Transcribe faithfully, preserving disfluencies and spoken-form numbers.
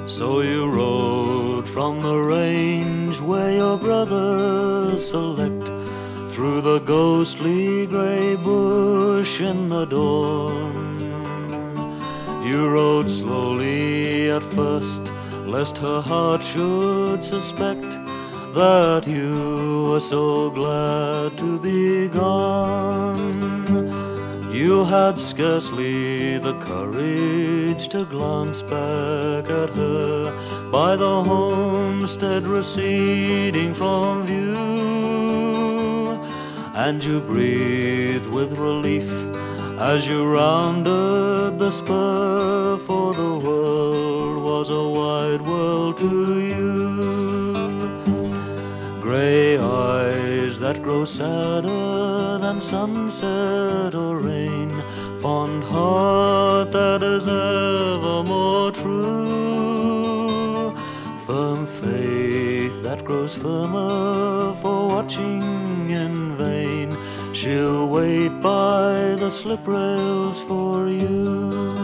So you rode from the range where your brothers select, through the ghostly grey bush in the dawn. You rode slowly at first, lest her heart should suspect that you were so glad to be gone. You had scarcely the courage to glance back at her by the homestead receding from view, and you breathed with relief as you rounded the spur, for the world was a wide world to you. Grey eyes that grow sadder than sunset or rain, fond heart that is ever more true, firm faith that grows firmer for watching in vain, she'll wait by the slip rails for you.